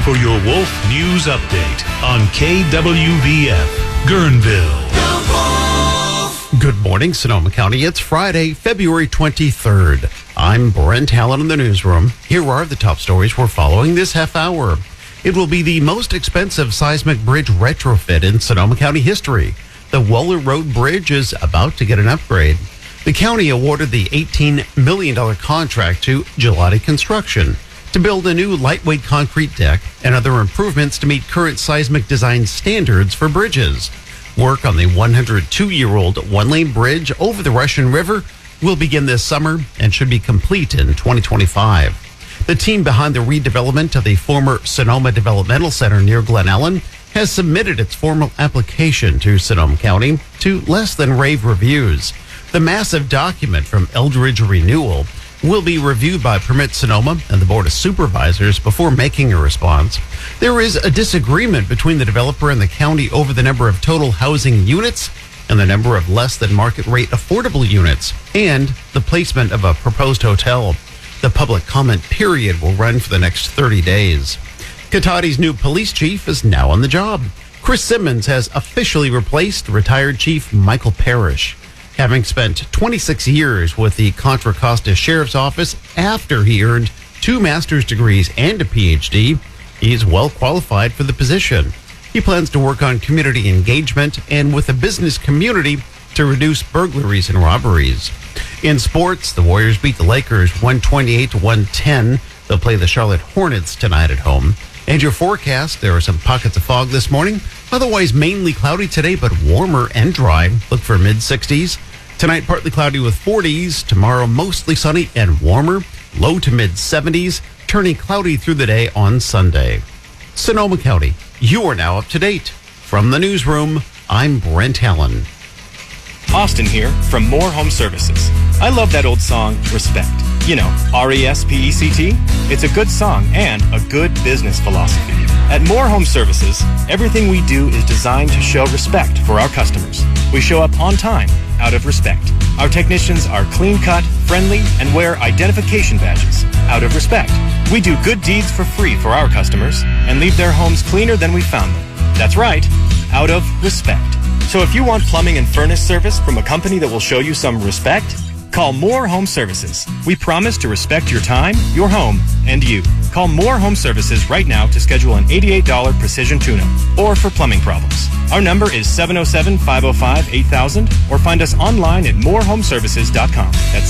for your Wolf News Update on KWVF, Guerneville. Good morning, Sonoma County. It's Friday, February 23rd. I'm Brent Hallen in the newsroom. Here are the top stories we're following this half hour. It will be the most expensive seismic bridge retrofit in Sonoma County history. The Waller Road Bridge is about to get an upgrade. The county awarded the $18 million contract to Gelati Construction to build a new lightweight concrete deck and other improvements to meet current seismic design standards for bridges. Work on the 102-year-old one-lane bridge over the Russian River will begin this summer and should be complete in 2025. The team behind the redevelopment of the former Sonoma Developmental Center near Glen Ellen has submitted its formal application to Sonoma County to less than rave reviews. The massive document from Eldridge Renewal will be reviewed by Permit Sonoma and the Board of Supervisors before making a response. There is a disagreement between the developer and the county over the number of total housing units and the number of less than market rate affordable units and the placement of a proposed hotel. The public comment period will run for the next 30 days. Cotati's new police chief is now on the job. Chris Simmons has officially replaced retired Chief Michael Parrish. Having spent 26 years with the Contra Costa Sheriff's Office after he earned 2 master's degrees and a PhD, he is well qualified for the position. He plans to work on community engagement and with the business community to reduce burglaries and robberies. In sports, the Warriors beat the Lakers 128-110. They'll play the Charlotte Hornets tonight at home. And your forecast, there are some pockets of fog this morning. Otherwise, mainly cloudy today, but warmer and dry. Look for mid-60s. Tonight, partly cloudy with 40s. Tomorrow, mostly sunny and warmer. Low to mid-70s. Turning cloudy through the day on Sunday. Sonoma County, you are now up to date. From the newsroom, I'm Brent Hallen. Austin here from More Home Services. I love that old song, Respect. You know, R-E-S-P-E-C-T. It's a good song and a good business philosophy. At More Home Services, everything we do is designed to show respect for our customers. We show up on time, out of respect. Our technicians are clean-cut, friendly, and wear identification badges, out of respect. We do good deeds for free for our customers and leave their homes cleaner than we found them. That's right, out of respect. So if you want plumbing and furnace service from a company that will show you some respect, call More Home Services. We promise to respect your time, your home, and you. Call More Home Services right now to schedule an $88 precision tune-up or for plumbing problems. Our number is 707-505-8000 or find us online at morehomeservices.com. That's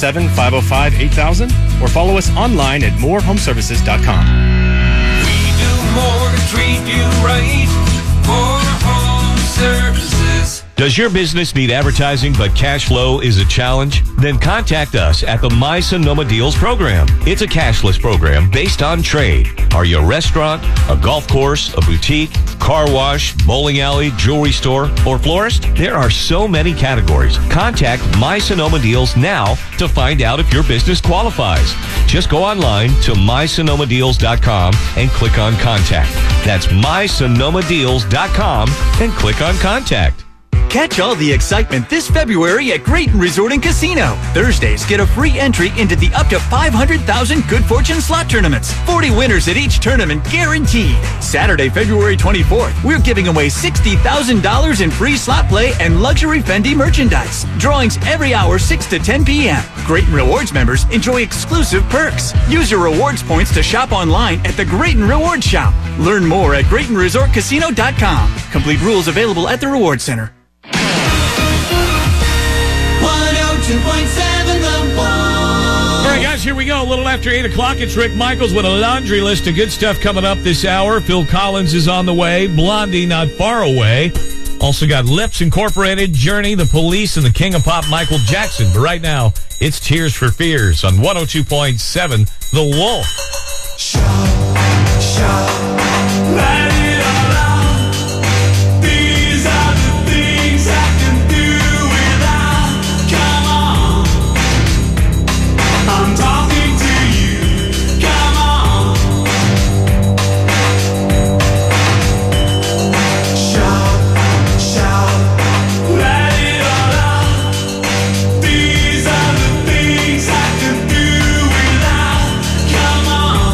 707-505-8000 or follow us online at morehomeservices.com. We do more to treat you right. More Home Services. Does your business need advertising but cash flow is a challenge? Then contact us at the My Sonoma Deals program. It's a cashless program based on trade. Are you a restaurant, a golf course, a boutique, car wash, bowling alley, jewelry store, or florist? There are so many categories. Contact My Sonoma Deals now to find out if your business qualifies. Just go online to mysonomadeals.com and click on Contact. That's mysonomadeals.com and click on Contact. Catch all the excitement this February at Grayton Resort and Casino. Thursdays, get a free entry into the up to 500,000 Good Fortune slot tournaments. 40 winners at each tournament guaranteed. Saturday, February 24th, we're giving away $60,000 in free slot play and luxury Fendi merchandise. Drawings every hour, 6 to 10 p.m. Grayton Rewards members enjoy exclusive perks. Use your rewards points to shop online at the Grayton Rewards Shop. Learn more at GraytonResortCasino.com. Complete rules available at the Rewards Center. 102.7 The Wolf. All right, guys, here we go. A little after 8 o'clock. It's Rick Michaels with a laundry list of good stuff coming up this hour. Phil Collins is on the way. Blondie not far away. Also got Lips Incorporated, Journey, The Police, and the King of Pop, Michael Jackson. But right now, it's Tears for Fears on 102.7 The Wolf. Light it all out. These are the things I can do without. Come on, I'm talking to you. Come on, shout, let it all out. These are the things I can do without. Come on.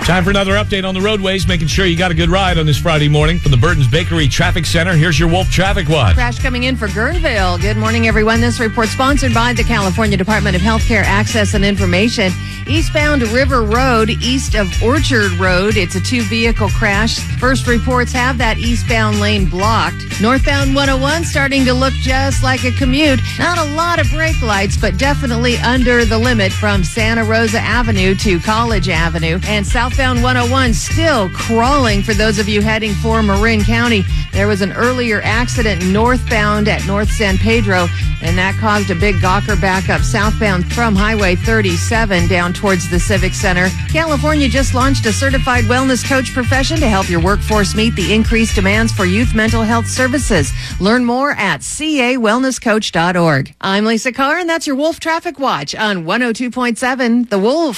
Time for another update on the roadways, making sure you got a good ride on this Friday morning from the Burton's Bakery Traffic Center. Here's your Wolf Traffic Watch. Crash coming in for Guerneville. Good morning, everyone. This report sponsored by the California Department of Healthcare Access and Information. Eastbound River Road, east of Orchard Road. It's a two-vehicle crash. First reports have that eastbound lane blocked. Northbound 101 starting to look just like a commute. Not a lot of brake lights, but definitely under the limit from Santa Rosa Avenue to College Avenue. And southbound 101 still crawling for those of you heading for Marin County. There was an earlier accident northbound at North San Pedro, and that caused a big Gawker backup southbound from Highway 37 down towards the Civic Center. California just launched a certified wellness coach profession to help your workforce meet the increased demands for youth mental health services. Learn more at cawellnesscoach.org. I'm Lisa Carr, and that's your Wolf Traffic Watch on 102.7 The Wolf.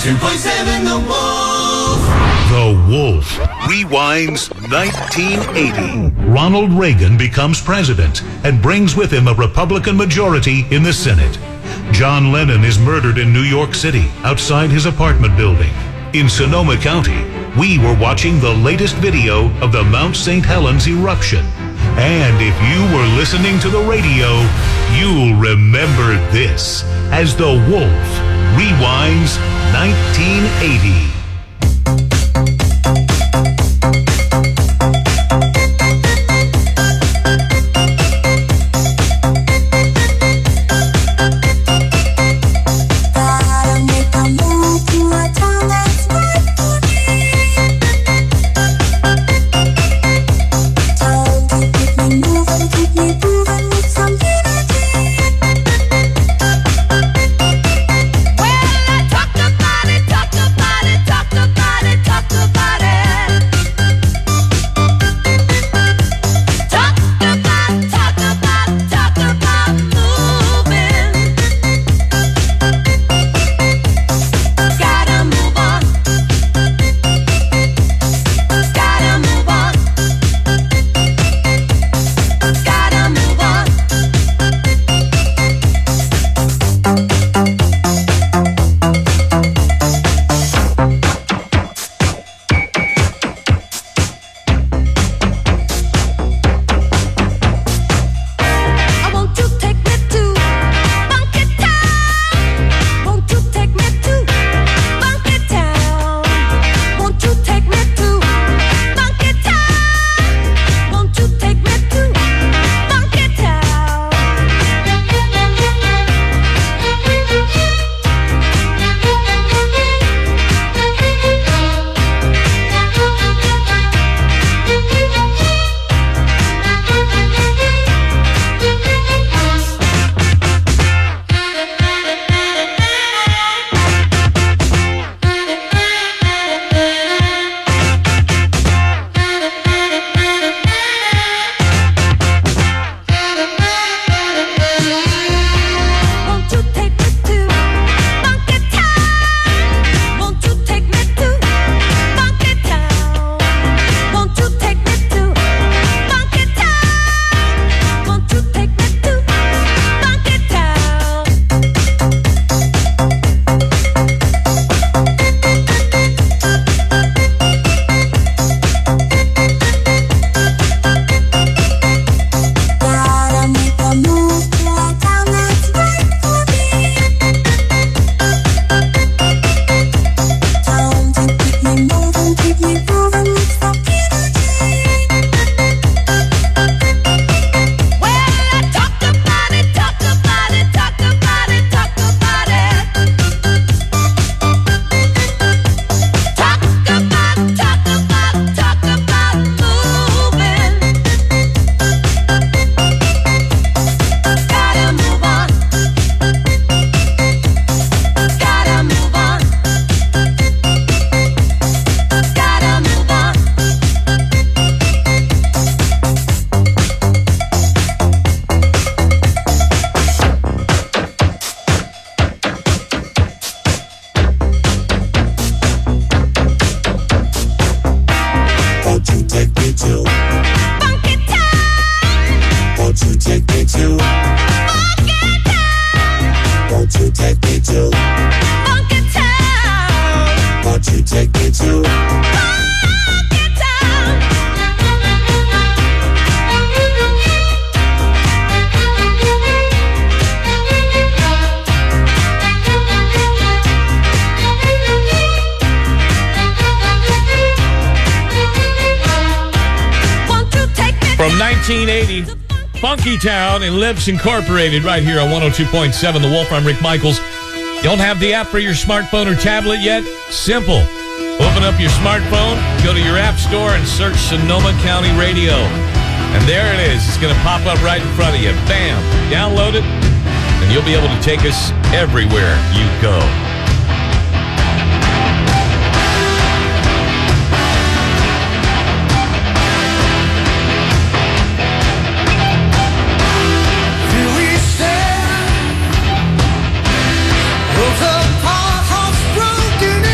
102.7 The Wolf. The Wolf rewinds 1980. Ronald Reagan becomes president and brings with him a Republican majority in the Senate. John Lennon is murdered in New York City outside his apartment building. In Sonoma County, we were watching the latest video of the Mount St. Helens eruption. And if you were listening to the radio, you'll remember this as The Wolf rewinds 1980. From 1980, Funky Town and Lips Incorporated right here on 102.7 The Wolf. I'm Rick Michaels. Don't have the app for your smartphone or tablet yet? Simple. Open up your smartphone, go to your app store, and search Sonoma County Radio. And there it is. It's going to pop up right in front of you. Bam. Download it, and you'll be able to take us everywhere you go. Broken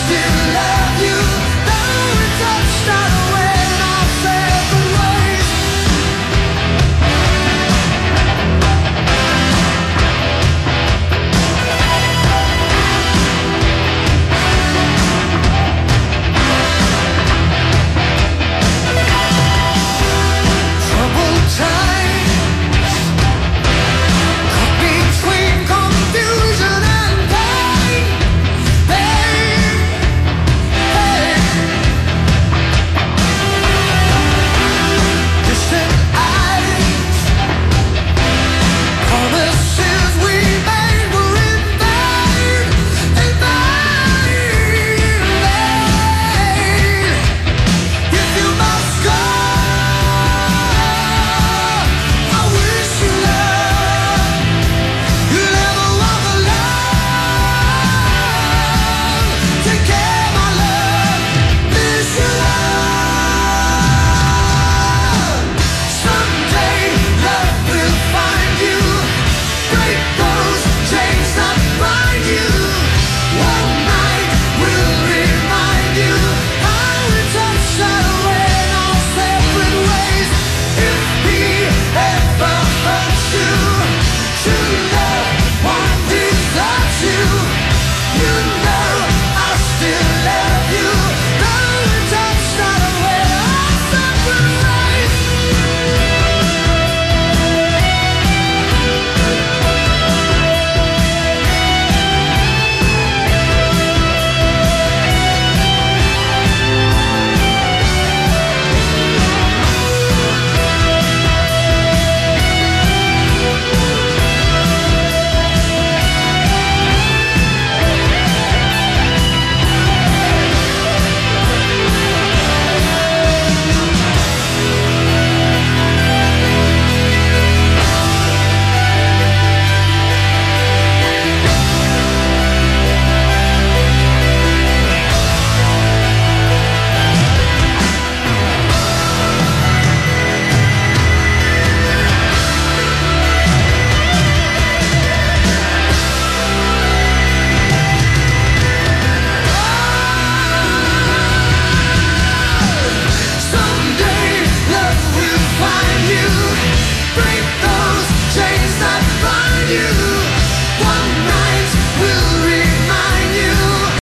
to